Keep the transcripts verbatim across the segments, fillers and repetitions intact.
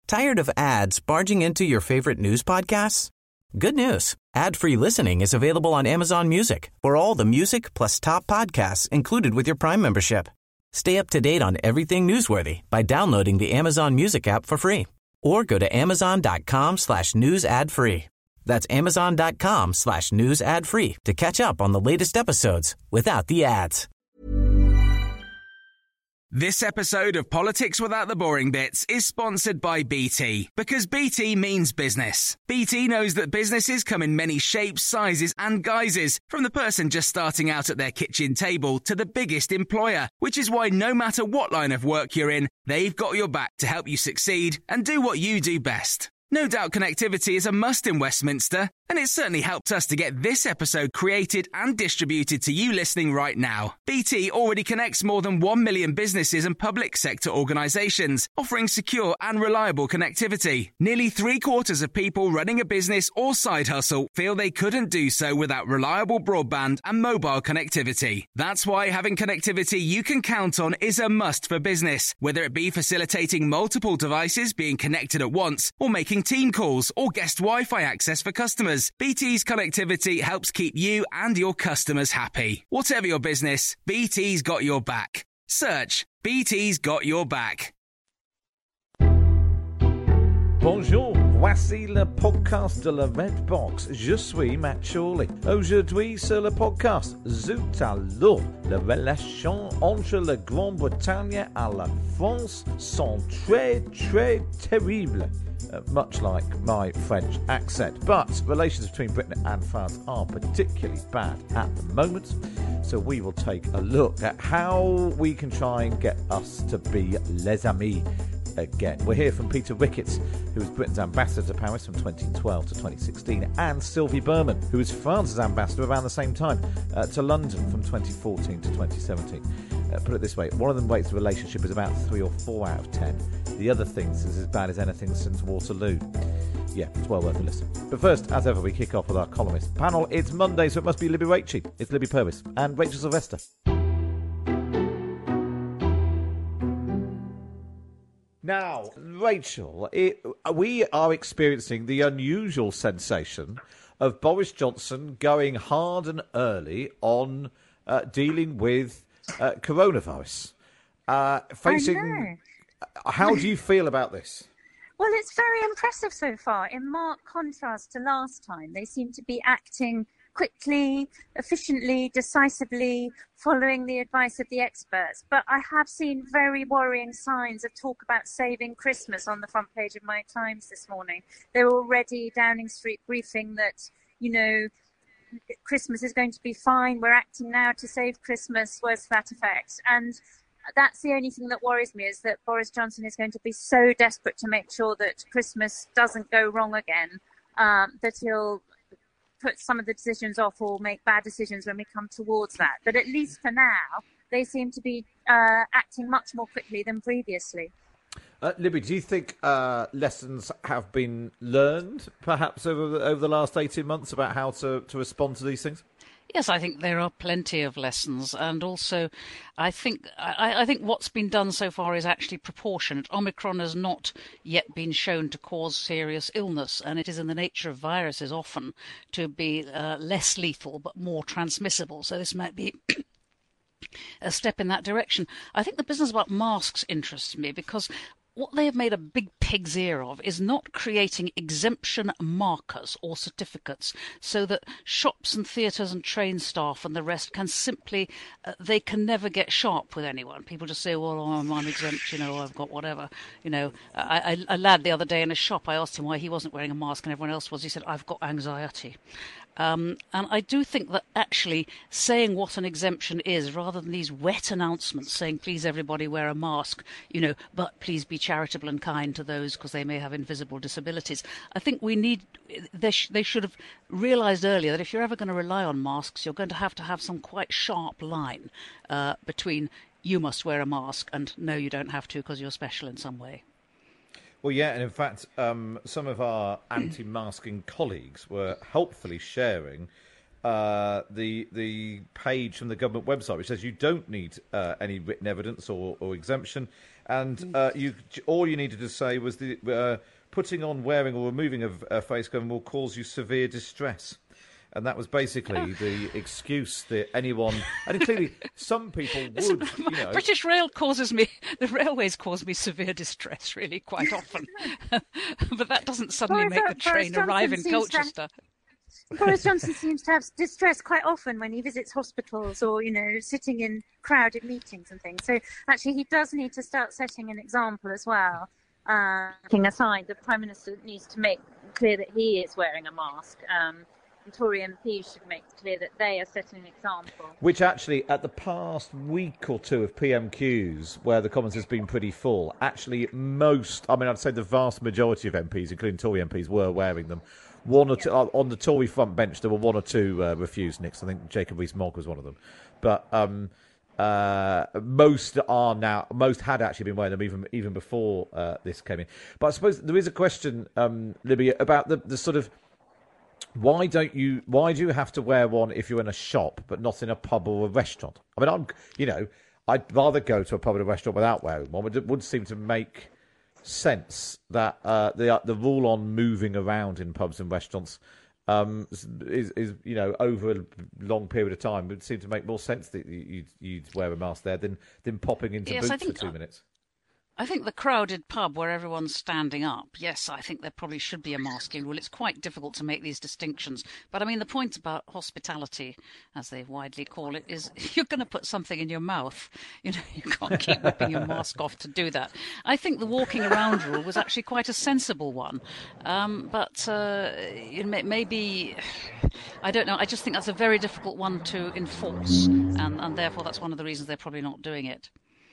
Tired of ads barging into your favorite news podcasts? Good news. Ad-free listening is available on Amazon Music for all the music plus top podcasts included with your Prime membership. Stay up to date on everything newsworthy by downloading the Amazon Music app for free or go to amazon.com slash news ad free. That's amazon.com slash news ad free to catch up on the latest episodes without the ads. This episode of Politics Without the Boring Bits is sponsored by B T, because B T means business. B T knows that businesses come in many shapes, sizes and guises, from the person just starting out at their kitchen table to the biggest employer, which is why no matter what line of work you're in, they've got your back to help you succeed and do what you do best. No doubt connectivity is a must in Westminster, and it's certainly helped us to get this episode created and distributed to you listening right now. B T already connects more than one million businesses and public sector organisations, offering secure and reliable connectivity. Nearly three quarters of people running a business or side hustle feel they couldn't do so without reliable broadband and mobile connectivity. That's why having connectivity you can count on is a must for business, whether it be facilitating multiple devices being connected at once or making team calls or guest Wi-Fi access for customers. B T's connectivity helps keep you and your customers happy. Whatever your business, B T's got your back. Search B T's got your back. Bonjour, voici le podcast de la Red Box. Je suis Matt Chorley. Aujourd'hui sur le podcast, Zut alors, les relations entre la Grande-Bretagne et la France sont très très terribles. Uh, much like my French accent. But relations between Britain and France are particularly bad at the moment. So we will take a look at how we can try and get us to be les amis again. We'll hear from Peter Ricketts, who was Britain's ambassador to Paris from twenty twelve to twenty sixteen, and Sylvie Berman, who was France's ambassador around the same time uh, to London from twenty fourteen to twenty seventeen. Uh, put it this way, one of them rates the relationship as about three or four out of ten. The other things is as bad as anything since Waterloo. Yeah, it's well worth a listen. But first, as ever, we kick off with our columnist panel. It's Monday, so it must be Libby Rachie. It's Libby Purvis and Rachel Sylvester. Now, Rachel, it, we are experiencing the unusual sensation of Boris Johnson going hard and early on uh, dealing with uh, coronavirus. Uh, facing, how do you feel about this? Well, it's very impressive so far. In marked contrast to last time, they seem to be acting quickly, efficiently, decisively, following the advice of the experts. But I have seen very worrying signs of talk about saving Christmas on the front page of my Times this morning. They're already Downing Street briefing that, you know, Christmas is going to be fine. We're acting now to save Christmas, words to that effect. And that's the only thing that worries me, is that Boris Johnson is going to be so desperate to make sure that Christmas doesn't go wrong again, um, that he'll put some of the decisions off or make bad decisions when we come towards that. But at least for now, they seem to be uh, acting much more quickly than previously. Uh, Libby, do you think uh, lessons have been learned, perhaps over the, over the last eighteen months, about how to, to respond to these things? Yes, I think there are plenty of lessons, and also I think I, I think what's been done so far is actually proportionate. Omicron has not yet been shown to cause serious illness, and it is in the nature of viruses often to be uh, less lethal but more transmissible. So this might be a step in that direction. I think the business about masks interests me, because what they have made a big pig's ear of is not creating exemption markers or certificates so that shops and theatres and train staff and the rest can simply, uh, they can never get sharp with anyone. People just say, well, I'm, I'm exempt, you know, I've got whatever. You know, I, I, a lad the other day in a shop, I asked him why he wasn't wearing a mask and everyone else was. He said, I've got anxiety. Um, and I do think that actually saying what an exemption is, rather than these wet announcements saying, please everybody wear a mask, you know, but please be charitable and kind to those because they may have invisible disabilities. I think we need, they, sh- they should have realised earlier that if you're ever going to rely on masks, you're going to have to have some quite sharp line uh, between you must wear a mask and no, you don't have to because you're special in some way. Well, yeah, and in fact, um, some of our anti-masking colleagues were helpfully sharing uh, the the page from the government website, which says you don't need uh, any written evidence or, or exemption. and uh, you all you needed to say was the uh, putting on, wearing, or removing a, a face covering will cause you severe distress. And that was basically oh. the excuse that anyone, and clearly some people would, you know. British Rail causes me, the railways cause me severe distress, really, quite often. But that doesn't suddenly Boris, make the train arrive in Colchester. Have, Boris Johnson seems to have distress quite often when he visits hospitals or, you know, sitting in crowded meetings and things. So actually he does need to start setting an example as well. Uh, taking aside, the Prime Minister needs to make clear that he is wearing a mask. Um, Tory M Ps should make clear that they are setting an example. Which actually, at the past week or two of P M Qs, where the Commons has been pretty full, actually most, I mean, I'd say the vast majority of M Ps, including Tory M Ps, were wearing them. One or two, uh, on the Tory front bench, there were one or two uh, refused nicks. I think Jacob Rees-Mogg was one of them. But um, uh, most are now, most had actually been wearing them even even before uh, this came in. But I suppose there is a question, um, Libby, about the, the sort of, Why don't you? Why do you have to wear one if you're in a shop, but not in a pub or a restaurant? I mean, I'm, you know, I'd rather go to a pub or a restaurant without wearing one. But it would seem to make sense that uh, the the rule on moving around in pubs and restaurants um, is, is, you know, over a long period of time. It would seem to make more sense that you'd, you'd wear a mask there than than popping into yes, boots for two minutes. I think the crowded pub where everyone's standing up, yes, I think there probably should be a masking rule. It's quite difficult to make these distinctions. But, I mean, the point about hospitality, as they widely call it, is you're going to put something in your mouth. You know, you can't keep whipping your mask off to do that. I think the walking around rule was actually quite a sensible one. Um, but uh, maybe, I don't know, I just think that's a very difficult one to enforce. And, and therefore, that's one of the reasons they're probably not doing it.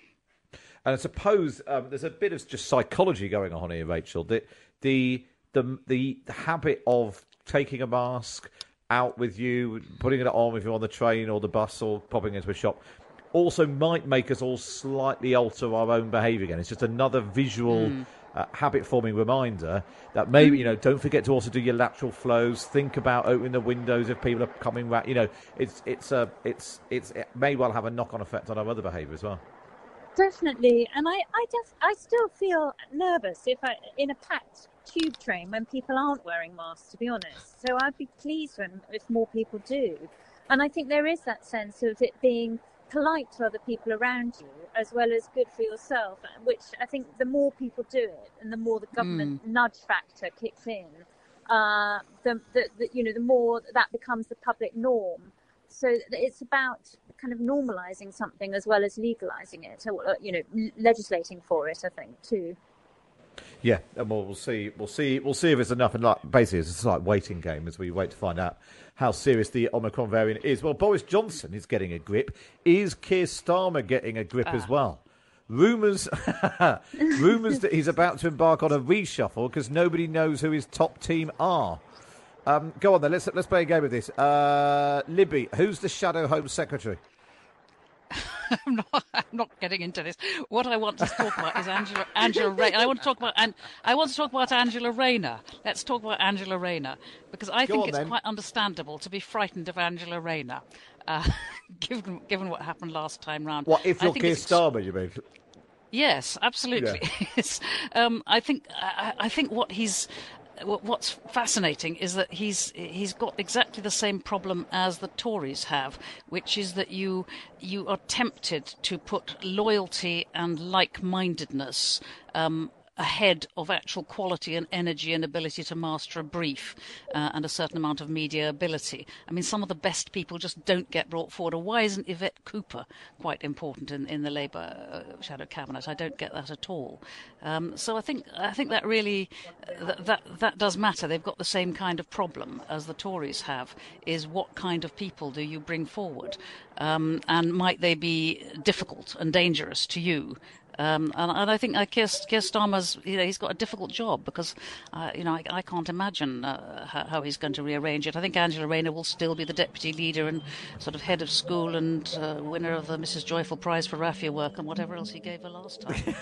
And I suppose um, there's a bit of just psychology going on here, Rachel. The, the the the habit of taking a mask out with you, putting it on if you're on the train or the bus or popping into a shop, also might make us all slightly alter our own behaviour again. It's just another visual mm. uh, habit-forming reminder that maybe, you know, don't forget to also do your lateral flows. Think about opening the windows if people are coming back. You know, it's it's a it's it's it may well have a knock-on effect on our other behaviour as well. Definitely, and I, I just, I still feel nervous if I in a packed tube train when people aren't wearing masks. To be honest, so I'd be pleased when if more people do, and I think there is that sense of it being polite to other people around you as well as good for yourself. Which I think the more people do it, and the more the government mm. nudge factor kicks in, uh, the, the, the you know the more that becomes the public norm. So it's about kind of normalising something as well as legalising it, or, you know, legislating for it, I think, too. Yeah, and we'll, we'll see. We'll see. We'll see if it's enough. And like, basically, it's a like waiting game as we wait to find out how serious the Omicron variant is. Well, Boris Johnson is getting a grip. Is Keir Starmer getting a grip ah. as well? Rumours, rumours that he's about to embark on a reshuffle because nobody knows who his top team are. Um, go on then. Let's let's play a game of this. Uh, Libby, who's the Shadow Home Secretary? I'm not. I'm not getting into this. What I want to talk about is Angela. Angela Rayner. I want to talk about. And I want to talk about Angela Rayner. Let's talk about Angela Rayner because I go think on, it's then. quite understandable to be frightened of Angela Rayner, uh, given given what happened last time round. What if you're Keir Starmer? You mean? Yes, absolutely. Yeah. um, I think. I, I think what he's. What's fascinating is that he's he's got exactly the same problem as the Tories have, which is that you you are tempted to put loyalty and like-mindedness um, ahead of actual quality and energy and ability to master a brief uh, and a certain amount of media ability. I mean, some of the best people just don't get brought forward. Or why isn't Yvette Cooper quite important in, in the Labour uh, shadow cabinet? I don't get that at all. Um, so I think I think that really uh, th- that that does matter. They've got the same kind of problem as the Tories have. Is what kind of people do you bring forward, um, and might they be difficult and dangerous to you? Um, and, and I think uh, Keir, Keir Starmer's, you know, he's got a difficult job because, uh, you know, I, I can't imagine uh, how, how he's going to rearrange it. I think Angela Rayner will still be the deputy leader and sort of head of school and uh, winner of the Missus Joyful Prize for raffia work and whatever else he gave her last time.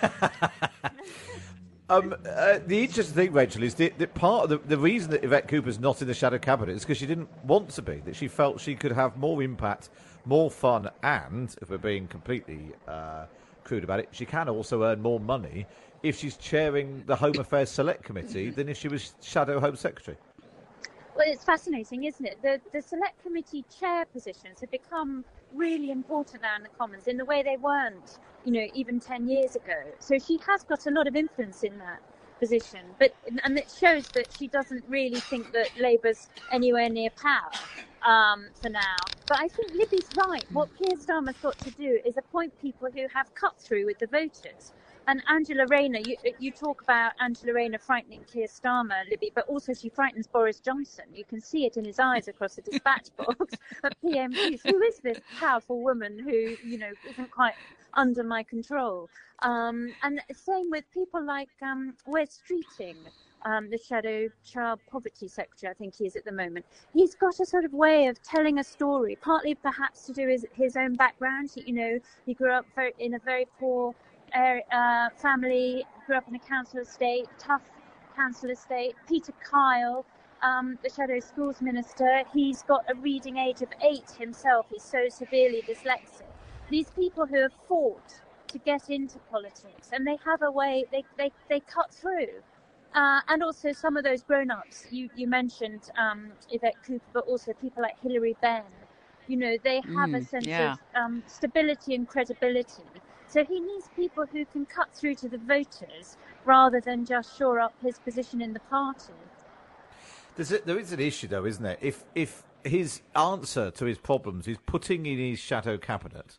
um, uh, the interesting thing, Rachel, is that, that part of the, the reason that Yvette Cooper's not in the shadow cabinet is because she didn't want to be, that she felt she could have more impact, more fun, and, if we're being completely... Uh, crude about it, she can also earn more money if she's chairing the Home Affairs Select Committee than if she was Shadow Home Secretary. Well, it's fascinating, isn't it? The the Select Committee chair positions have become really important now in the Commons in the way they weren't, you know, even ten years ago. So she has got a lot of influence in that position, but and it shows that she doesn't really think that Labour's anywhere near power um, for now. But I think Libby's right. What Keir Starmer's got to do is appoint people who have cut through with the voters. And Angela Rayner, you, you talk about Angela Rayner frightening Keir Starmer, Libby, but also she frightens Boris Johnson. You can see it in his eyes across the dispatch box at P M Qs. Who is this powerful woman who, you know, isn't quite under my control? Um, and same with people like um, Wes Streeting, um, the Shadow Child Poverty Secretary, I think he is at the moment. He's got a sort of way of telling a story, partly perhaps to do with his own background. He, you know, he grew up very, in a very poor Uh, family, grew up in a council estate, tough council estate. Peter Kyle, um, the Shadow Schools Minister, he's got a reading age of eight himself. He's so severely dyslexic. These people who have fought to get into politics, and they have a way, they, they, they cut through. Uh, and also some of those grown-ups, you, you mentioned um, Yvette Cooper, but also people like Hilary Benn. You know, they have mm, a sense yeah. of um, stability and credibility. So he needs people who can cut through to the voters rather than just shore up his position in the party. There's a, there is an issue, though, isn't there? If if his answer to his problems is putting in his shadow cabinet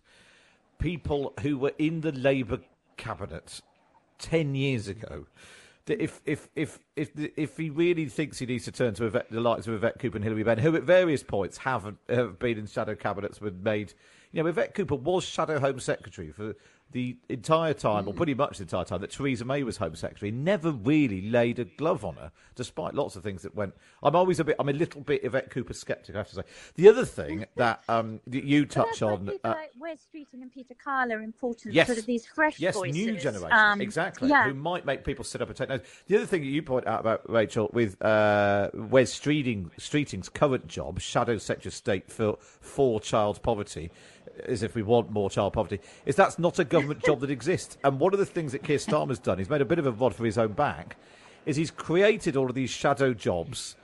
people who were in the Labour cabinet ten years ago, if if if if if he really thinks he needs to turn to Yvette, the likes of Yvette Cooper and Hilary Benn, who at various points have have been in shadow cabinets, were made. You know, Yvette Cooper was Shadow Home Secretary for the entire time, mm. or pretty much the entire time, that Theresa May was Home Secretary. Never really laid a glove on her, despite lots of things that went. I'm always a bit. I'm a little bit Yvette Cooper sceptic, I have to say. The other thing that um that you touch on, people uh, like Wes Streeting and Peter Kyle are important. Yes, sort of these fresh yes, voices. new generation, um, exactly, yeah. who might make people sit up and take notes. The other thing that you point out about Rachel with uh, Wes Streeting, Streeting's current job, Shadow Secretary of State for for child poverty, as if we want more child poverty, is that's not a government job that exists. And one of the things that Keir Starmer's done, he's made a bit of a rod for his own back, is he's created all of these shadow jobs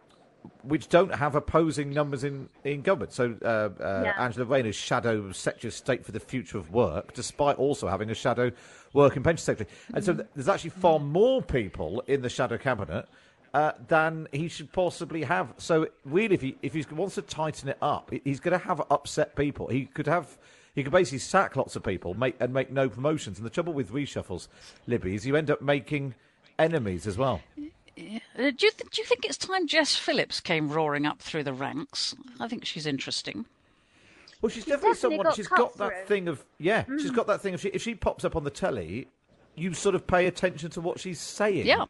which don't have opposing numbers in, in government. So uh, uh, yeah. Angela Rayner's Shadow Secretary of State for the Future of Work, despite also having a Shadow Work and Pension Secretary. And mm-hmm. so th- there's actually far more people in the Shadow Cabinet Uh, than he should possibly have. So really, if he if he wants to tighten it up, he's going to have upset people. He could have, he could basically sack lots of people, make and make no promotions. And the trouble with reshuffles, Libby, is you end up making enemies as well. Uh, do you th- do you think it's time Jess Phillips came roaring up through the ranks? I think she's interesting. Well, she's, she's definitely, definitely someone. Got she's got through. that thing of yeah. Mm. She's got that thing of she, if she pops up on the telly, you sort of pay attention to what she's saying. Yeah.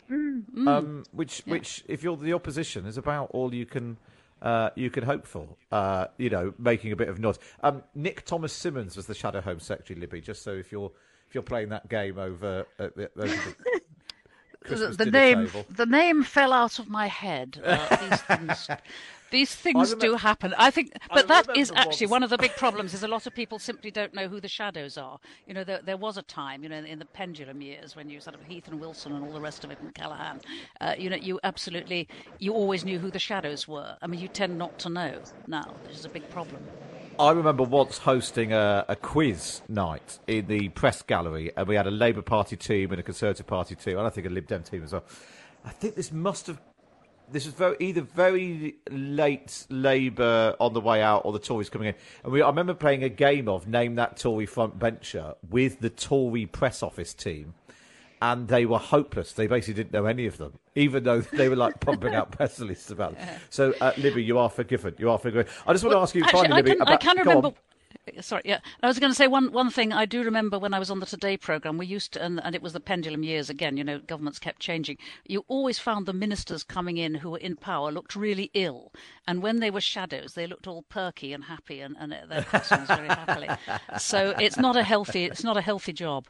Mm. Um, which, yeah. which, if you're the opposition, is about all you can, uh, you can hope for. Uh, you know, making a bit of noise. Um, Nick Thomas Simmons was the Shadow Home Secretary, Libby. Just so if you're if you're playing that game over at the, over the Christmas the, the dinner name, table. the name fell out of my head. Uh, these things, these things remember, do happen. I think, but I that is actually once. One of the big problems. Is a lot of people simply don't know who the Shadows are. You know, there, there was a time, you know, in the pendulum years when you sort of Heath and Wilson and all the rest of it, and Callaghan. Uh, you know, you absolutely, you always knew who the Shadows were. I mean, you tend not to know now, which is a big problem. I remember once hosting a, a quiz night in the press gallery, and we had a Labour Party team and a Conservative Party team, and I think a Lib Dem team as well. I think this must have, this was very either very late Labour on the way out or the Tories coming in. And we, I remember playing a game of Name That Tory Front Bencher with the Tory press office team, and they were hopeless. They basically didn't know any of them, even though they were like pumping out press releases about them. So, uh, Libby, you are forgiven. You are forgiven. I just want well, to ask you actually, finally, I Libby. can, about, I can remember. On. Sorry, yeah. I was going to say one, one thing I do remember when I was on the Today programme, we used to, and, and it was the pendulum years again, you know, governments kept changing. You always found the ministers coming in who were in power looked really ill. And when they were shadows, they looked all perky and happy and, and their costumes very happily. So it's not a healthy, it's not a healthy job.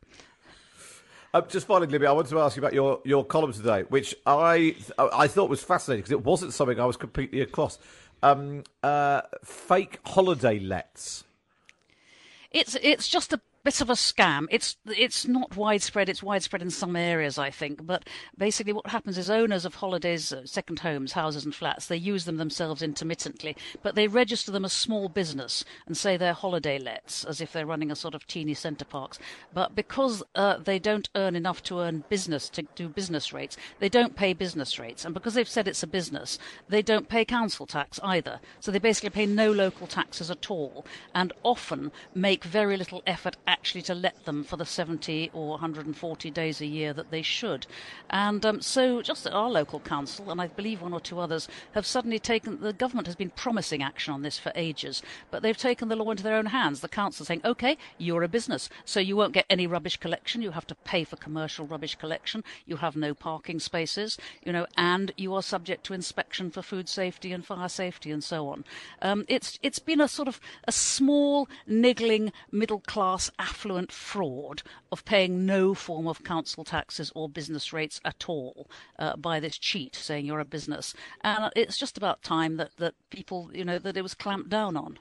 Uh, just finally, Libby, I wanted to ask you about your, your column today, which I I thought was fascinating because it wasn't something I was completely across. Um, uh, fake holiday lets. It's it's just a bit of a scam. It's it's not widespread. It's widespread in some areas, I think. But basically what happens is owners of holidays, uh, second homes, houses and flats, they use them themselves intermittently, but they register them as small business and say they're holiday lets, as if they're running a sort of teeny centre parks. But because uh, they don't earn enough to earn business, to do business rates, they don't pay business rates. And because they've said it's a business, they don't pay council tax either. So they basically pay no local taxes at all, and often make very little effort actually to let them for the seventy or one hundred forty days a year that they should. And um, so just our local council, and I believe one or two others, have suddenly taken, the government has been promising action on this for ages, but they've taken the law into their own hands. The council saying, OK, you're a business, so you won't get any rubbish collection, you have to pay for commercial rubbish collection, you have no parking spaces, you know, and you are subject to inspection for food safety and fire safety and so on. Um, it's it's been a sort of a small, niggling, middle-class, affluent fraud of paying no form of council taxes or business rates at all uh, by this cheat saying you're a business. And it's just about time that, that people, you know, that it was clamped down on.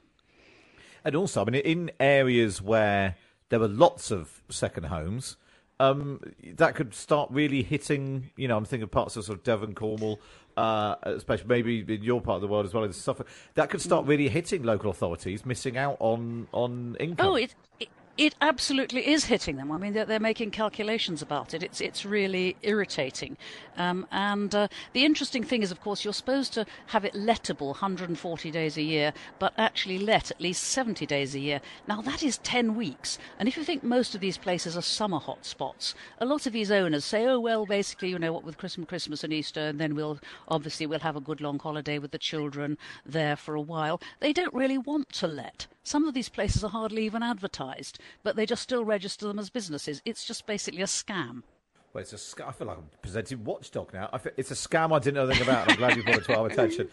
And also, I mean, in areas where there were lots of second homes, um, that could start really hitting, you know, I'm thinking of parts of sort of Devon, Cornwall, uh, especially maybe in your part of the world as well as Suffolk, that could start really hitting local authorities, missing out on, on income. Oh, it, it It absolutely is hitting them. I mean, they're, they're making calculations about it. It's it's really irritating. Um, and uh, the interesting thing is, of course, you're supposed to have it lettable one hundred forty days a year, but actually let at least seventy days a year. Now, that is ten weeks. And if you think most of these places are summer hotspots, a lot of these owners say, oh, well, basically, you know, what with Christmas, Christmas and Easter, and then we'll, obviously, we'll have a good long holiday with the children there for a while. They don't really want to let. Some of these places are hardly even advertised, but they just still register them as businesses. It's just basically a scam. Well, it's a scam. I feel like I'm presenting Watchdog now. I feel, it's a scam I didn't know anything about, and I'm glad you brought it to our attention.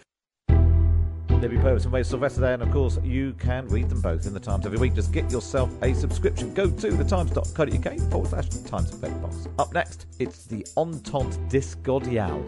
Libby Purves and Wade Sylvester there, and of course, you can read them both in the Times every week. Just get yourself a subscription. Go to thetimes.co.uk forward slash Times Effect Box. Up next, it's the Entente Discordiale.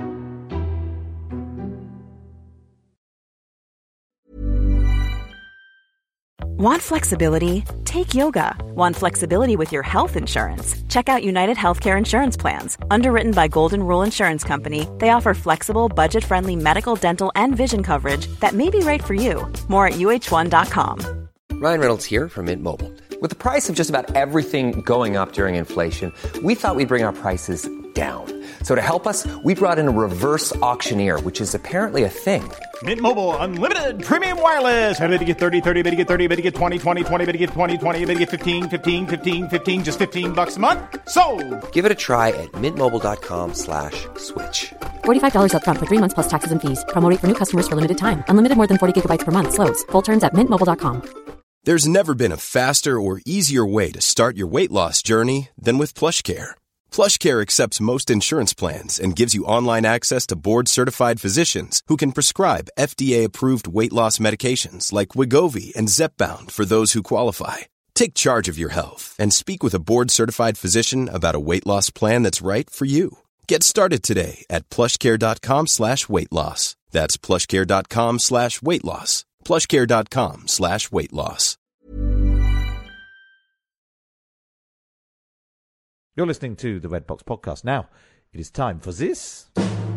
Want flexibility? Take yoga. Want flexibility with your health insurance? Check out United Healthcare Insurance Plans. Underwritten by Golden Rule Insurance Company, they offer flexible, budget-friendly medical, dental, and vision coverage that may be right for you. More at U H one dot com. Ryan Reynolds here from Mint Mobile. With the price of just about everything going up during inflation, we thought we'd bring our prices down. So to help us, we brought in a reverse auctioneer, which is apparently a thing. Mint Mobile Unlimited Premium Wireless. How to get thirty, thirty, how to get thirty, how to get twenty, twenty, twenty, how to get twenty, twenty, how to get fifteen, fifteen, fifteen, fifteen, just fifteen bucks a month? Sold! Give it a try at mintmobile.com slash switch. forty-five dollars up front for three months plus taxes and fees. Promo rate for new customers for limited time. Unlimited more than forty gigabytes per month. Slows full terms at mint mobile dot com. There's never been a faster or easier way to start your weight loss journey than with PlushCare. PlushCare accepts most insurance plans and gives you online access to board-certified physicians who can prescribe F D A-approved weight loss medications like Wegovy and Zepbound for those who qualify. Take charge of your health and speak with a board-certified physician about a weight loss plan that's right for you. Get started today at plushcare.com slash weight loss. That's plushcare.com slash weight loss. plushcare.com slash weight loss. You're listening to the Red Box Podcast. Now, it is time for this.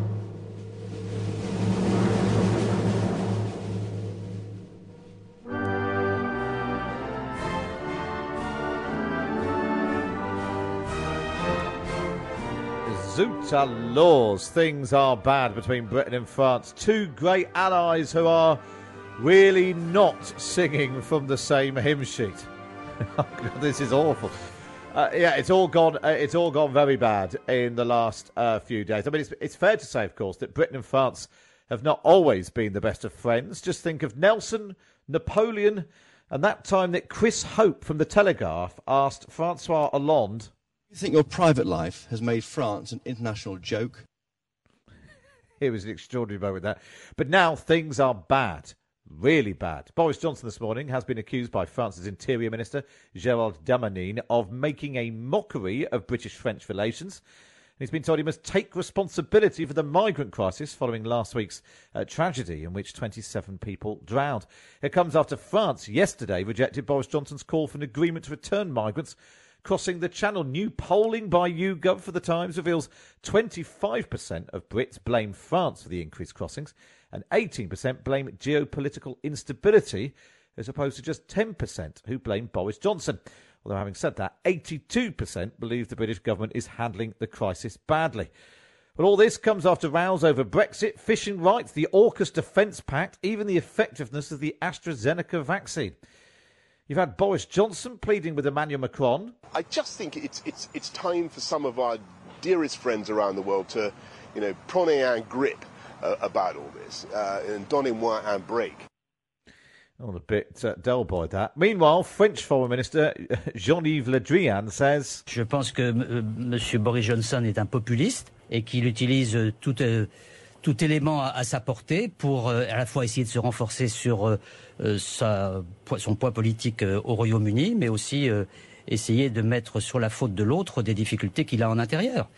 Zoot laws. Things are bad between Britain and France. Two great allies who are really not singing from the same hymn sheet. Oh, God, this is awful. Uh, yeah, it's all gone. Uh, it's all gone very bad in the last uh, few days. I mean, it's, it's fair to say, of course, that Britain and France have not always been the best of friends. Just think of Nelson, Napoleon, and that time that Chris Hope from the Telegraph asked Francois Hollande, "You think your private life has made France an international joke?" It was an extraordinary moment, that. But now things are bad. Really bad. Boris Johnson this morning has been accused by France's Interior Minister, Gérald Darmanin, of making a mockery of British-French relations. He's been told he must take responsibility for the migrant crisis following last week's uh, tragedy in which twenty-seven people drowned. It comes after France yesterday rejected Boris Johnson's call for an agreement to return migrants crossing the Channel. New polling by YouGov for the Times reveals twenty-five percent of Brits blame France for the increased crossings and eighteen percent blame geopolitical instability, as opposed to just ten percent who blame Boris Johnson. Although having said that, eighty-two percent believe the British government is handling the crisis badly. But all this comes after rows over Brexit, fishing rights, the AUKUS Defence Pact, even the effectiveness of the AstraZeneca vaccine. You've had Boris Johnson pleading with Emmanuel Macron. I just think it's it's it's time for some of our dearest friends around the world to, you know, prenez un grip uh, about all this uh, and donnez-moi un break. Oh, a bit uh, dull boy, that. Meanwhile, French Foreign Minister Jean-Yves Le Drian says... Je pense que euh, M. Boris Johnson est un populiste et qu'il utilise euh, tout, euh, tout élément à, à sa portée pour euh, à la fois essayer de se renforcer sur euh, sa, son poids politique euh, au Royaume-Uni, mais aussi euh, essayer de mettre sur la faute de l'autre des difficultés qu'il a en intérieur.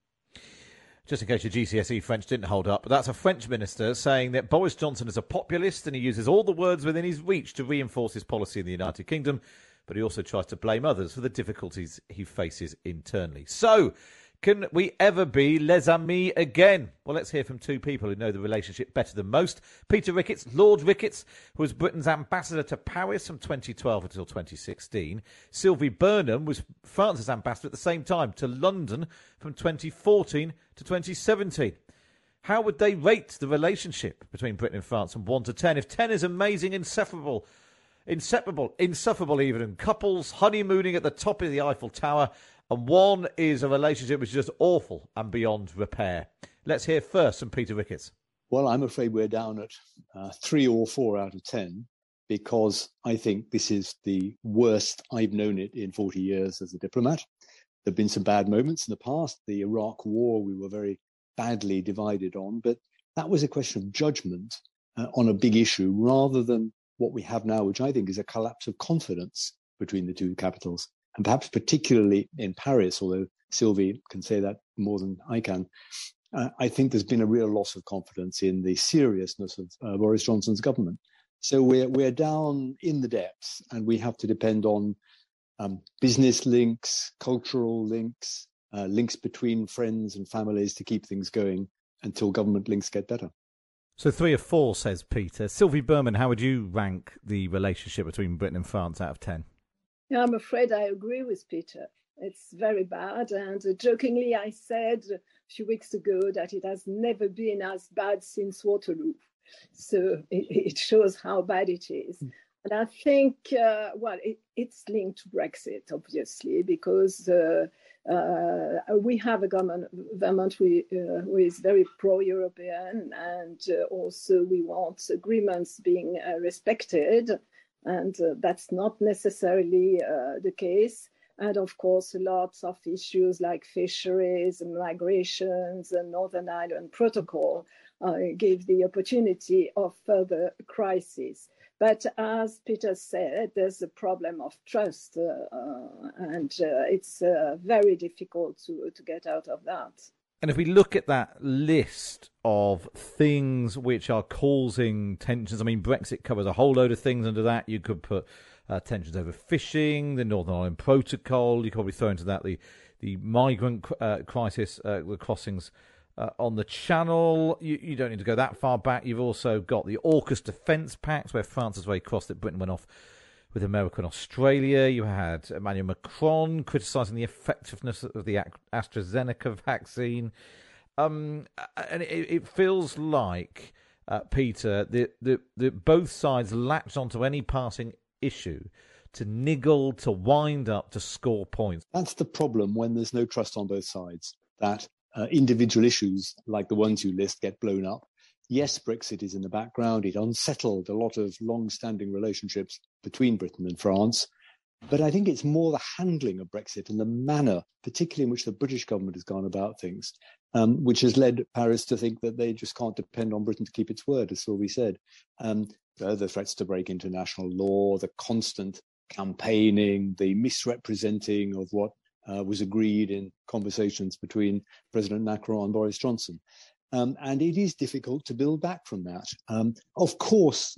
Just in case your G C S E French didn't hold up, but that's a French minister saying that Boris Johnson is a populist and he uses all the words within his reach to reinforce his policy in the United Kingdom, but he also tries to blame others for the difficulties he faces internally. So, can we ever be les amis again? Well, let's hear from two people who know the relationship better than most. Peter Ricketts, Lord Ricketts, who was Britain's ambassador to Paris from twenty twelve until twenty sixteen. Sylvie Burnham was France's ambassador at the same time to London from twenty fourteen to twenty seventeen. How would they rate the relationship between Britain and France from one to ten? If ten is amazing, insufferable, inseparable, insufferable even, and couples honeymooning at the top of the Eiffel Tower, and one is a relationship which is just awful and beyond repair. Let's hear first from Peter Ricketts. Well, I'm afraid we're down at uh, three or four out of ten, because I think this is the worst I've known it in forty years as a diplomat. There have been some bad moments in the past. The Iraq War, we were very badly divided on, but that was a question of judgment uh, on a big issue rather than what we have now, which I think is a collapse of confidence between the two capitals. And perhaps particularly in Paris, although Sylvie can say that more than I can, uh, I think there's been a real loss of confidence in the seriousness of uh, Boris Johnson's government. So we're we're down in the depths, and we have to depend on um, business links, cultural links, uh, links between friends and families to keep things going until government links get better. So three or four, says Peter. Sylvie Berman, how would you rank the relationship between Britain and France out of ten? Yeah, I'm afraid I agree with Peter. It's very bad. And uh, jokingly, I said a few weeks ago that it has never been as bad since Waterloo. So it, it shows how bad it is. Mm. And I think, uh, well, it, it's linked to Brexit, obviously, because uh, uh, we have a government, government who, uh, who is very pro-European, and uh, also we want agreements being uh, respected. And uh, that's not necessarily uh, the case. And of course, lots of issues like fisheries, migrations, and Northern Ireland Protocol uh, give the opportunity of further crisis. But as Peter said, there's a problem of trust, uh, uh, and uh, it's uh, very difficult to, to get out of that. And if we look at that list of things which are causing tensions, I mean, Brexit covers a whole load of things under that. You could put uh, tensions over fishing, the Northern Ireland Protocol. You could probably throw into that the, the migrant uh, crisis, uh, the crossings uh, on the Channel. You, you don't need to go that far back. You've also got the AUKUS Defence Pact, where France has very crossed that Britain went off with America and Australia. You had Emmanuel Macron criticising the effectiveness of the AstraZeneca vaccine. Um, and it, it feels like, uh, Peter, that, that, that both sides latch onto any passing issue to niggle, to wind up, to score points. That's the problem when there's no trust on both sides, that uh, individual issues like the ones you list get blown up. Yes, Brexit is in the background. It unsettled a lot of long-standing relationships between Britain and France. But I think it's more the handling of Brexit and the manner, particularly in which the British government has gone about things, um, which has led Paris to think that they just can't depend on Britain to keep its word, as Sylvie said. Um, the threats to break international law, the constant campaigning, the misrepresenting of what uh, was agreed in conversations between President Macron and Boris Johnson. Um, and it is difficult to build back from that. Um, of course,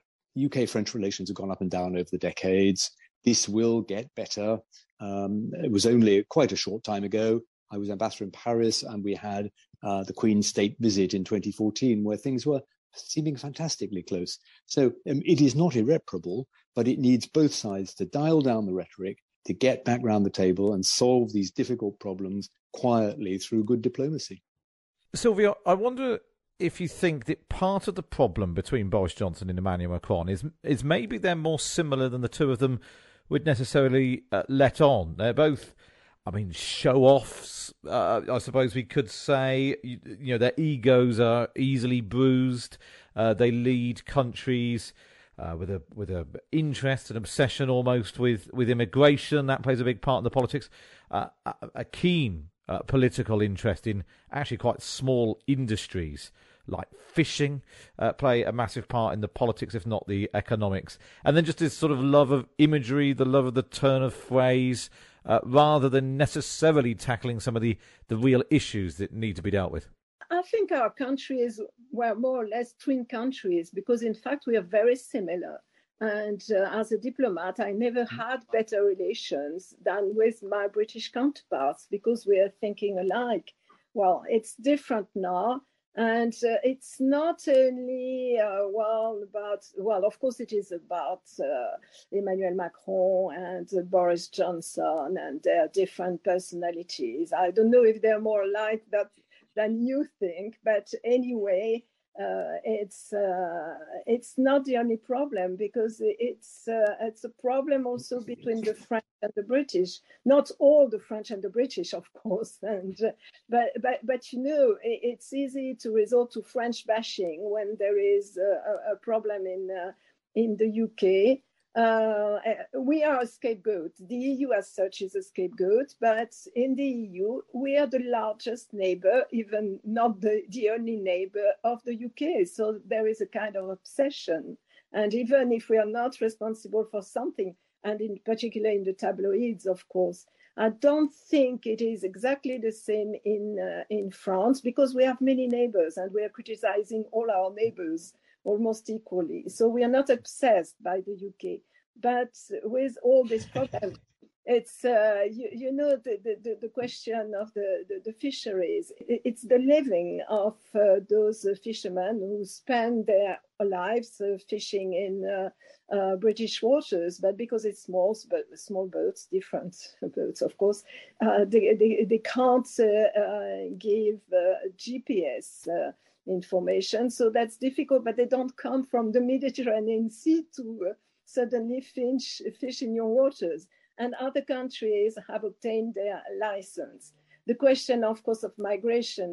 U K-French relations have gone up and down over the decades. This will get better. Um, it was only quite a short time ago. I was ambassador in Paris, and we had uh, the Queen's state visit in twenty fourteen, where things were seeming fantastically close. So um, it is not irreparable, but it needs both sides to dial down the rhetoric, to get back round the table and solve these difficult problems quietly through good diplomacy. Sylvia, I wonder if you think that part of the problem between Boris Johnson and Emmanuel Macron is is maybe they're more similar than the two of them would necessarily uh, let on. They're both, I mean, show-offs, uh, I suppose we could say. You, you know, their egos are easily bruised. Uh, they lead countries uh, with a with a interest and obsession almost with, with immigration. That plays a big part in the politics. Uh, a, a keen uh, political interest in actually quite small industries like fishing uh, play a massive part in the politics, if not the economics. And then just this sort of love of imagery, the love of the turn of phrase, uh, rather than necessarily tackling some of the, the real issues that need to be dealt with. I think our countries were more or less twin countries because, in fact, we are very similar. And uh, as a diplomat, I never had better relations than with my British counterparts because we are thinking alike. Well, it's different now. And uh, it's not only, uh, well, about, well, of course it is about uh, Emmanuel Macron and uh, Boris Johnson and their different personalities. I don't know if they're more alike that, than you think, but anyway, uh, it's uh, it's not the only problem because it's uh, it's a problem also between the French and the British. Not all the French and the British, of course, and uh, but but but you know it's easy to resort to French bashing when there is a, a problem in uh, in the U K. Uh, we are a scapegoat. The E U as such is a scapegoat, but in the E U, we are the largest neighbor, even not the, the only neighbor of the U K. So there is a kind of obsession. And even if we are not responsible for something, and in particular in the tabloids, of course, I don't think it is exactly the same in uh, in France because we have many neighbors and we are criticizing all our neighbors almost equally. So we are not obsessed by the U K. But with all this problem, it's, uh, you, you know, the, the, the question of the, the, the fisheries. It's the living of uh, those fishermen who spend their lives uh, fishing in uh, uh, British waters. But because it's small, but small boats, different boats, of course, uh, they, they, they can't uh, uh, give uh, G P S uh, information. So that's difficult, but they don't come from the Mediterranean Sea to uh, suddenly fish, fish in your waters. And other countries have obtained their license. The question, of course, of migration,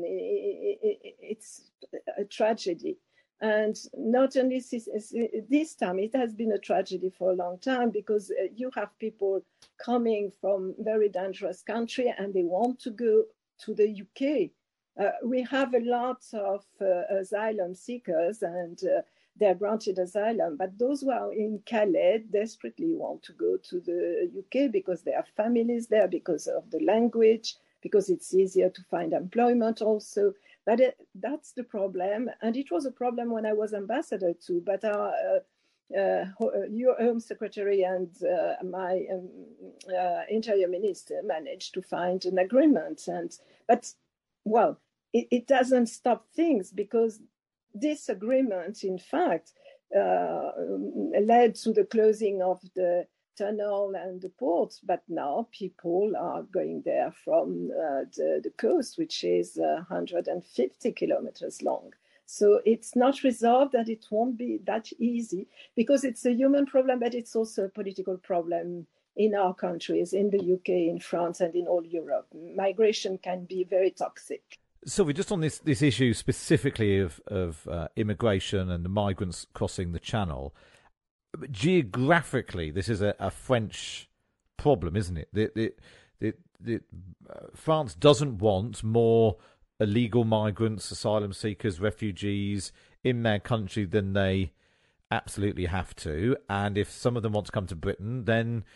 it's a tragedy. And not only this time, it has been a tragedy for a long time because you have people coming from very dangerous country and they want to go to the U K. Uh, we have a lot of uh, asylum seekers and uh, they're granted asylum, but those who are in Calais desperately want to go to the U K because they have families there, because of the language, because it's easier to find employment also. But it, that's the problem. And it was a problem when I was ambassador too, but our uh, uh, your Home Secretary and uh, my um, uh, Interior Minister managed to find an agreement. And But, well, it, it doesn't stop things because this agreement, in fact, uh, led to the closing of the tunnel and the ports, but now people are going there from uh, the, the coast, which is uh, one hundred fifty kilometers long. So it's not resolved and it won't be that easy because it's a human problem, but it's also a political problem in our countries, in the U K, in France, and in all Europe. Migration can be very toxic. Sylvia, just on this, this issue specifically of, of uh, immigration and the migrants crossing the Channel, geographically, this is a, a French problem, isn't it? The, the, the, the, uh, France doesn't want more illegal migrants, asylum seekers, refugees in their country than they absolutely have to. And if some of them want to come to Britain, then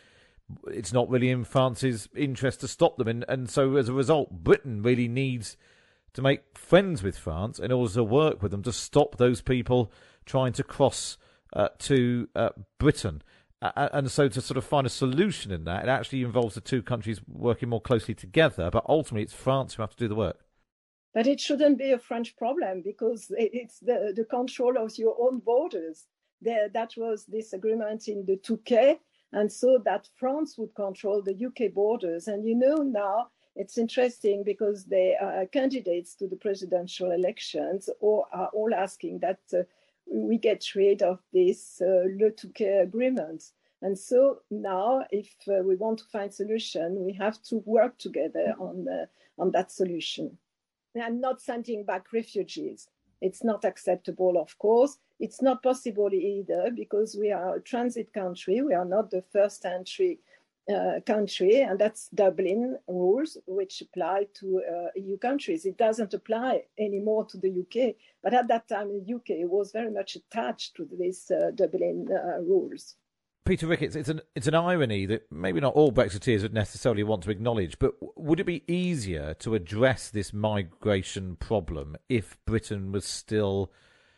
it's not really in France's interest to stop them. And, and so as a result, Britain really needs to make friends with France in order to work with them to stop those people trying to cross uh, to uh, Britain. Uh, and so to sort of find a solution in that, it actually involves the two countries working more closely together. But ultimately, it's France who have to do the work. But it shouldn't be a French problem because it's the, the control of your own borders. There, that was this agreement in the two K, and so that France would control the U K borders. And you know now, it's interesting because the uh, candidates to the presidential elections or are all asking that uh, we get rid of this uh, Le Touquet agreement. And so now, if uh, we want to find solution, we have to work together on uh, on that solution. And not sending back refugees. It's not acceptable, of course. It's not possible either because we are a transit country. We are not the first entry uh, country, and that's Dublin rules, which apply to uh, E U countries. It doesn't apply anymore to the U K, but at that time, the U K was very much attached to these uh, Dublin uh, rules. Peter Ricketts, it's an it's an irony that maybe not all Brexiteers would necessarily want to acknowledge, but would it be easier to address this migration problem if Britain was still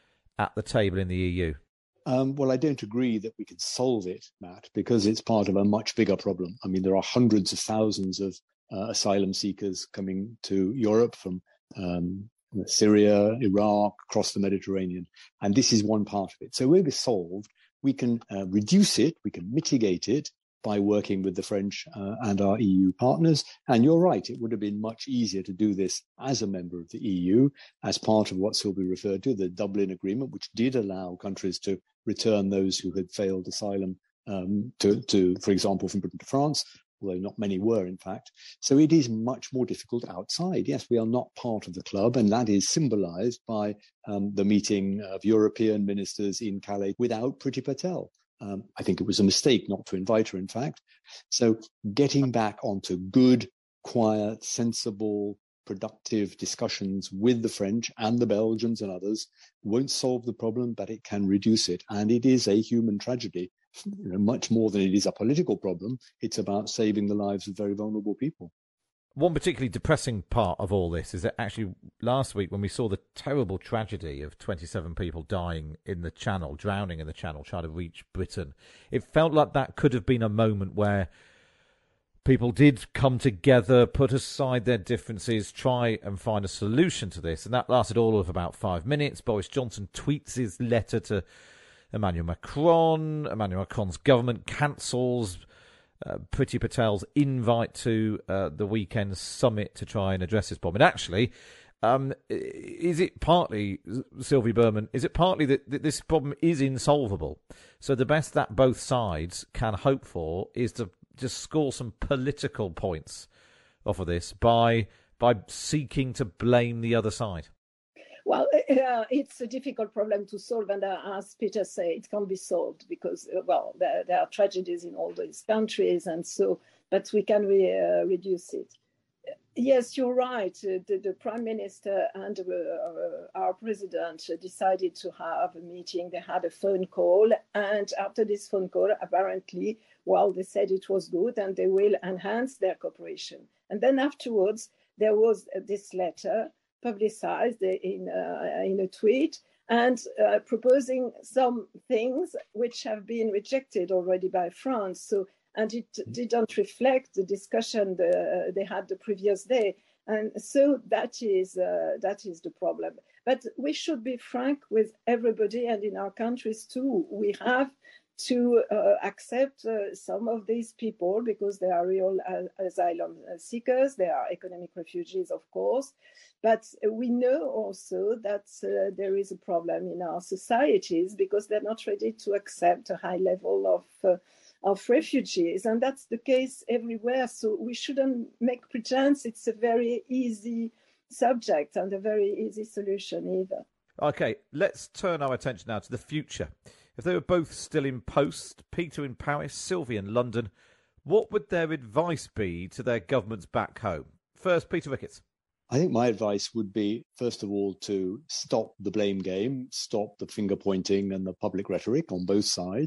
at the table in the E U? Um, well, I don't agree that we can solve it, Matt, because it's part of a much bigger problem. I mean, there are hundreds of thousands of uh, asylum seekers coming to Europe from um, Syria, Iraq, across the Mediterranean, and this is one part of it. So where it's solved, we can uh, reduce it, we can mitigate it by working with the French uh, and our E U partners. And you're right, it would have been much easier to do this as a member of the E U, as part of what Sylvie referred to, the Dublin Agreement, which did allow countries to return those who had failed asylum um, to, to, for example, from Britain to France, although not many were, in fact. So it is much more difficult outside. Yes, we are not part of the club, and that is symbolised by um, the meeting of European ministers in Calais without Priti Patel. Um, I think it was a mistake not to invite her, in fact. So getting back onto good, quiet, sensible, productive discussions with the French and the Belgians and others won't solve the problem, but it can reduce it. And it is a human tragedy. You know, much more than it is a political problem. It's about saving the lives of very vulnerable people. One particularly depressing part of all this is that actually last week when we saw the terrible tragedy of twenty-seven people dying in the Channel, drowning in the Channel, trying to reach Britain, it felt like that could have been a moment where people did come together, put aside their differences, try and find a solution to this. And that lasted all of about five minutes. Boris Johnson tweets his letter to Emmanuel Macron. Emmanuel Macron's government cancels uh, Priti Patel's invite to uh, the weekend summit to try and address this problem. And actually, um, is it partly, Sylvie Berman, is it partly that, that this problem is insolvable? So the best that both sides can hope for is to just score some political points off of this by by seeking to blame the other side. Well, uh, it's a difficult problem to solve, and uh, as Peter said, it can be solved because, uh, well, there, there are tragedies in all these countries, and so, but we can re, uh, reduce it. Yes, you're right. Uh, the, the Prime Minister and uh, our President decided to have a meeting. They had a phone call, and after this phone call, apparently, well, they said it was good, and they will enhance their cooperation. And then afterwards, there was uh, this letter publicized in uh, in a tweet and uh, proposing some things which have been rejected already by France. So, and it didn't reflect the discussion the, they had the previous day. And so that is uh, that is the problem. But we should be frank with everybody, and in our countries too. We have to uh, accept uh, some of these people because they are real uh, asylum seekers. They are economic refugees, of course. But we know also that uh, there is a problem in our societies because they're not ready to accept a high level of uh, of refugees. And that's the case everywhere. So we shouldn't make pretense it's a very easy subject and a very easy solution either. OK, let's turn our attention now to the future. If they were both still in post, Peter in Paris, Sylvie in London, what would their advice be to their governments back home? First, Peter Ricketts. I think my advice would be, first of all, to stop the blame game, stop the finger pointing and the public rhetoric on both sides.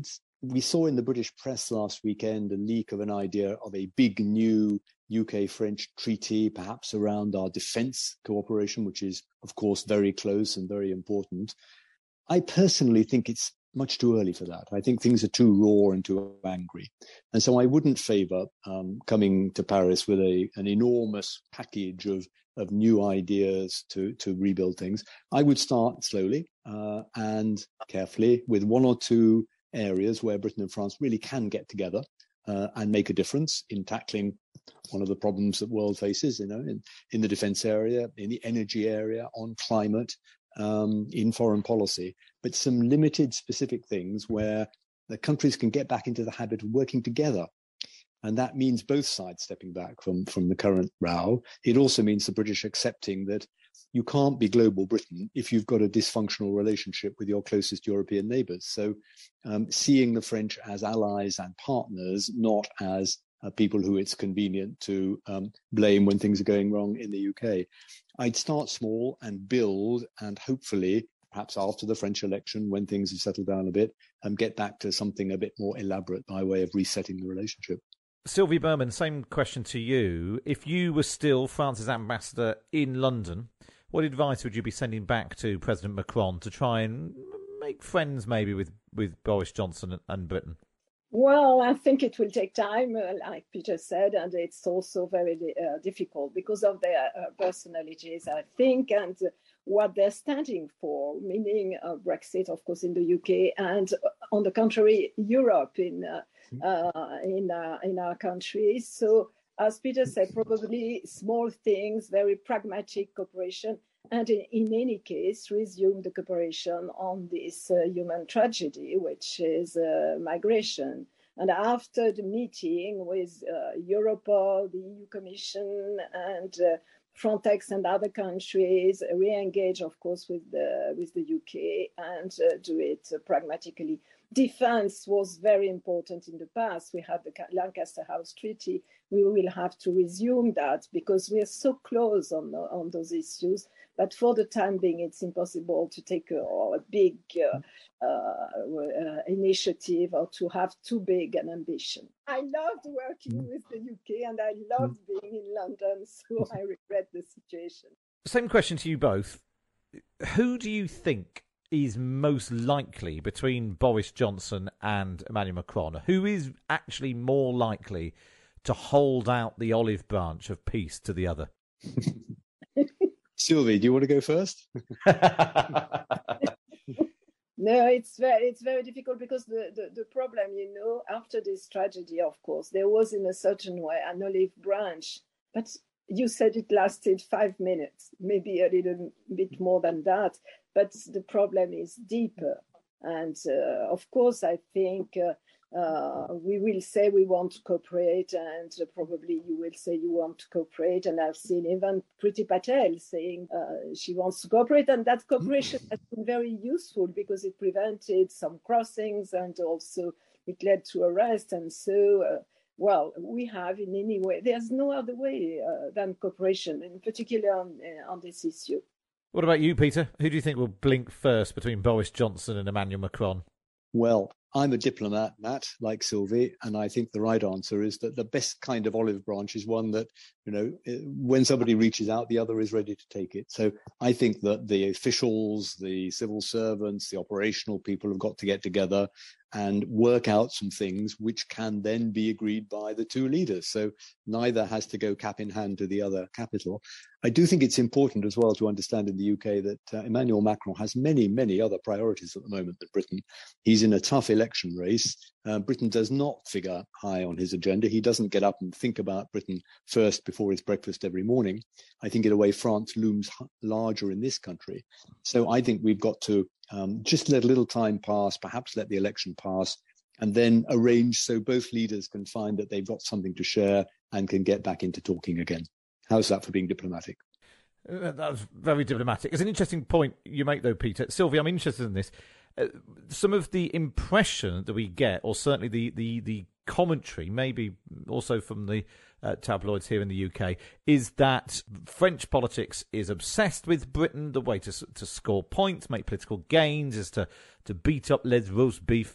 we saw in the British press last weekend a leak of an idea of a big new U K-French treaty, perhaps around our defence cooperation, which is, of course, very close and very important. I personally think it's much too early for that. I think things are too raw and too angry. And so I wouldn't favour um, coming to Paris with a an enormous package of, of new ideas to, to rebuild things. I would start slowly uh, and carefully with one or two areas where Britain and France really can get together uh, and make a difference in tackling one of the problems that the world faces, you know, in, in the defence area, in the energy area, on climate, um, in foreign policy, but some limited specific things where the countries can get back into the habit of working together. And that means both sides stepping back from, from the current row. It also means the British accepting that you can't be global Britain if you've got a dysfunctional relationship with your closest European neighbours. So um, seeing the French as allies and partners, not as uh, people who it's convenient to um, blame when things are going wrong in the U K. I'd start small and build, and hopefully, perhaps after the French election, when things have settled down a bit, and get back to something a bit more elaborate by way of resetting the relationship. Sylvie Berman, same question to you. If you were still France's ambassador in London, what advice would you be sending back to President Macron to try and make friends maybe with, with Boris Johnson and Britain? Well, I think it will take time, uh, like Peter said, and it's also very uh, difficult because of their uh, personalities, I think, and uh, what they're standing for, meaning uh, Brexit, of course, in the U K, and uh, on the contrary, Europe in uh, uh, in uh, in our countries. So, as Peter said, probably small things, very pragmatic cooperation, and in, in any case, resume the cooperation on this uh, human tragedy, which is uh, migration. And after the meeting with uh, Europol, the E U Commission, and uh, Frontex and other countries, uh, re-engage, of course, with the with the U K and uh, do it uh, pragmatically. Defense was very important in the past. We had the Lancaster House Treaty. We will have to resume that because we are so close on on those issues. But for the time being, it's impossible to take a, a big uh, uh, uh, initiative or to have too big an ambition. I loved working with the U K and I loved being in London, so I regret the situation. Same question to you both. Who do you think is most likely between Boris Johnson and Emmanuel Macron? Who is actually more likely to hold out the olive branch of peace to the other? Sylvie, do you want to go first? No, it's very, it's very difficult because the, the, the problem, you know, after this tragedy, of course, there was in a certain way an olive branch, but you said it lasted five minutes, maybe a little bit more than that, but the problem is deeper. And uh, of course, I think uh, uh, we will say we want to cooperate, and uh, probably you will say you want to cooperate. And I've seen even Priti Patel saying uh, she wants to cooperate, and that cooperation has been very useful because it prevented some crossings and also it led to arrest. And so, uh, well, we have in any way, there's no other way uh, than cooperation, in particular on, uh, on this issue. What about you, Peter? Who do you think will blink first between Boris Johnson and Emmanuel Macron? Well, I'm a diplomat, Matt, like Sylvie, and I think the right answer is that the best kind of olive branch is one that, you know, when somebody reaches out, the other is ready to take it. So I think that the officials, the civil servants, the operational people have got to get together and work out some things which can then be agreed by the two leaders. So neither has to go cap in hand to the other capital. I do think it's important as well to understand in the U K that uh, Emmanuel Macron has many, many other priorities at the moment than Britain. He's in a tough election race. Uh, Britain does not figure high on his agenda. He doesn't get up and think about Britain first before his breakfast every morning. I think in a way France looms larger in this country. So I think we've got to um, just let a little time pass, perhaps let the election pass, and then arrange so both leaders can find that they've got something to share and can get back into talking again. How's that for being diplomatic? Uh, that was very diplomatic. It's an interesting point you make, though, Peter. Sylvie, I'm interested in this. Uh, some of the impression that we get, or certainly the, the, the commentary, maybe also from the uh, tabloids here in the U K, is that French politics is obsessed with Britain. The way to to score points, make political gains, is to, to beat up les roast beef.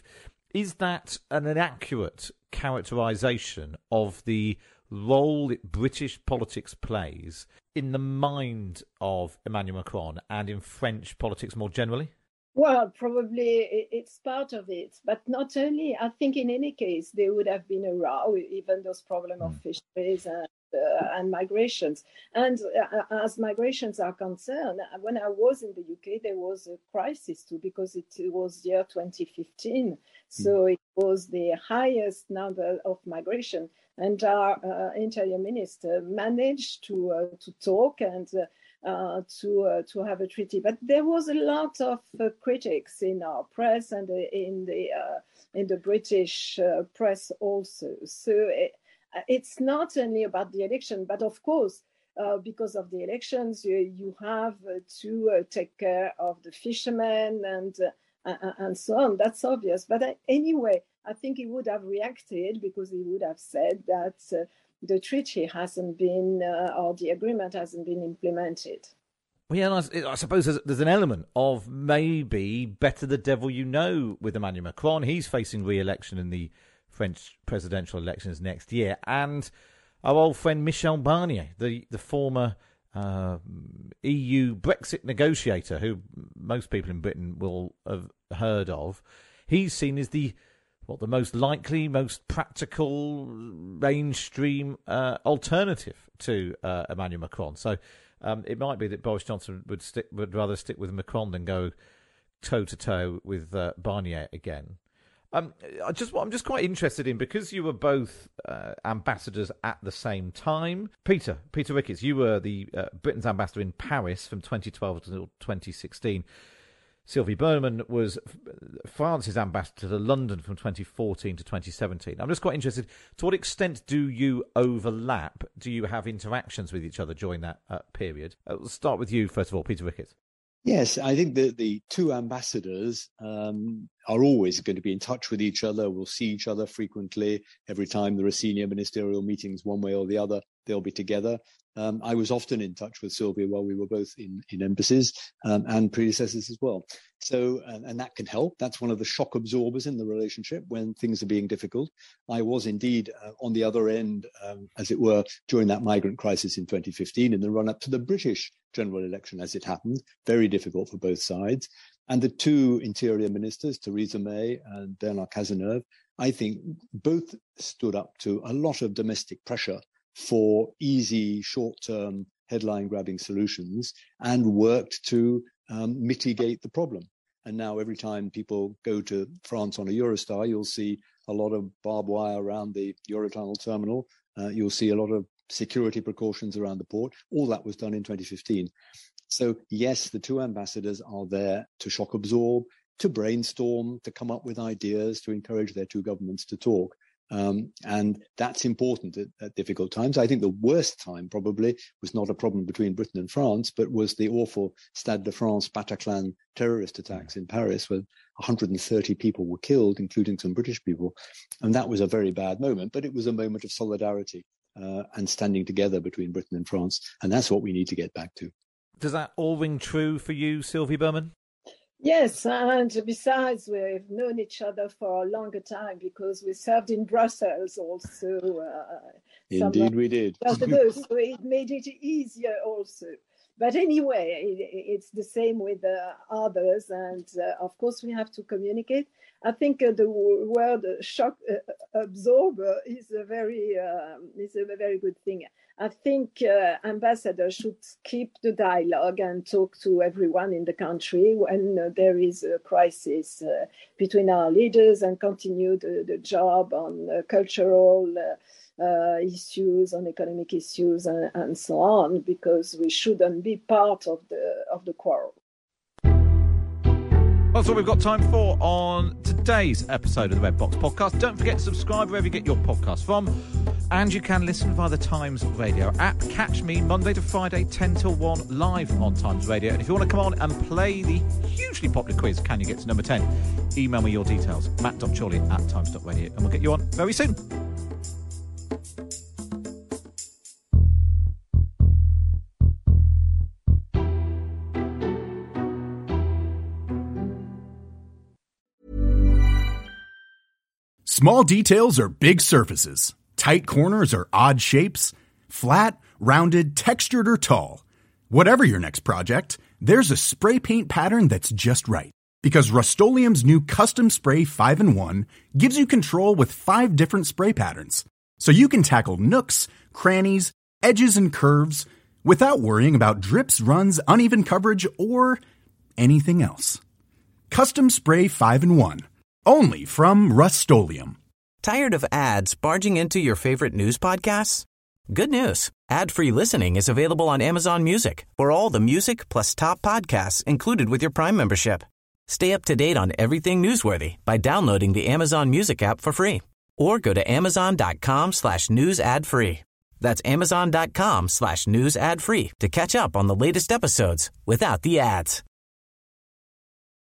Is that an inaccurate characterisation of the role that British politics plays in the mind of Emmanuel Macron and in French politics more generally? Well, probably it's part of it, but not only. I think in any case, there would have been a row, even those problems of fisheries and, uh, and migrations. And uh, as migrations are concerned, when I was in the U K, there was a crisis too, because it was year twenty fifteen. So it was the highest number of migration. And our uh, interior minister managed to uh, to talk and uh, uh, to uh, to have a treaty. But there was a lot of uh, critics in our press and in the uh, in the British uh, press also. So it, it's not only about the election, but of course, uh, because of the elections, you, you have uh, to uh, take care of the fishermen and uh, and so on. That's obvious. But uh, anyway, I think he would have reacted because he would have said that uh, the treaty hasn't been, uh, or the agreement hasn't been implemented. Well, yeah, I, I suppose there's, there's an element of maybe better the devil you know with Emmanuel Macron. He's facing re-election in the French presidential elections next year. And our old friend Michel Barnier, the, the former uh, E U Brexit negotiator, who most people in Britain will have heard of, he's seen as the What the most likely, most practical, mainstream uh, alternative to uh, Emmanuel Macron. So um, it might be that Boris Johnson would stick, would rather stick with Macron than go toe to toe with uh, Barnier again. Um, I just I'm just quite interested in, because you were both uh, ambassadors at the same time. Peter Peter Ricketts, you were the uh, Britain's ambassador in Paris from twenty twelve until twenty sixteen. Sylvie Berman was France's ambassador to London from twenty fourteen to twenty seventeen. I'm just quite interested, to what extent do you overlap? Do you have interactions with each other during that uh, period? Uh, we'll start with you, first of all, Peter Ricketts. Yes, I think that the two ambassadors um, are always going to be in touch with each other. We'll see each other frequently. Every time there are senior ministerial meetings, one way or the other, they'll be together. Um, I was often in touch with Sylvia while we were both in, in embassies um, and predecessors as well. So, and, and that can help. That's one of the shock absorbers in the relationship when things are being difficult. I was indeed uh, on the other end, um, as it were, during that migrant crisis in twenty fifteen, in the run-up to the British general election, as it happened. Very difficult for both sides. And the two interior ministers, Theresa May and Bernard Cazeneuve, I think both stood up to a lot of domestic pressure for easy, short-term, headline-grabbing solutions and worked to um, mitigate the problem. And now every time people go to France on a Eurostar, you'll see a lot of barbed wire around the Eurotunnel terminal. Uh, you'll see a lot of security precautions around the port. All that was done in twenty fifteen. So, yes, the two ambassadors are there to shock absorb, to brainstorm, to come up with ideas, to encourage their two governments to talk. Um, and that's important at, at difficult times. I think the worst time probably was not a problem between Britain and France, but was the awful Stade de France Bataclan terrorist attacks in Paris, where one hundred thirty people were killed, including some British people. And that was a very bad moment, but it was a moment of solidarity uh, and standing together between Britain and France. And that's what we need to get back to. Does that all ring true for you, Sylvie Berman? Yes, and besides, we've known each other for a longer time because we served in Brussels also. Uh, Indeed, we did. Ago, so it made it easier also. But anyway, it, it's the same with uh, others, and uh, of course we have to communicate. I think uh, the word shock uh, absorber is a very uh, is a very good thing. I think uh, ambassadors should keep the dialogue and talk to everyone in the country when uh, there is a crisis uh, between our leaders, and continue the, the job on uh, cultural uh, uh, issues, on economic issues, and, and so on, because we shouldn't be part of the of the quarrel. Well, that's all we've got time for on today's episode of the Red Box Podcast. Don't forget to subscribe wherever you get your podcast from. And you can listen via the Times Radio app. Catch me Monday to Friday, ten till one, live on Times Radio. And if you want to come on and play the hugely popular quiz, Can You Get to Number ten? Email me your details, matt dot chorley at times dot radio, and we'll get you on very soon. Small details or big surfaces, tight corners or odd shapes, flat, rounded, textured, or tall. Whatever your next project, there's a spray paint pattern that's just right. Because Rust-Oleum's new Custom Spray five in one gives you control with five different spray patterns. So you can tackle nooks, crannies, edges, and curves without worrying about drips, runs, uneven coverage, or anything else. Custom Spray five in one. Only from Rust-Oleum. Tired of ads barging into your favorite news podcasts? Good news. Ad-free listening is available on Amazon Music for all the music plus top podcasts included with your Prime membership. Stay up to date on everything newsworthy by downloading the Amazon Music app for free or go to amazon.com slash news ad free. That's amazon.com slash news ad free to catch up on the latest episodes without the ads.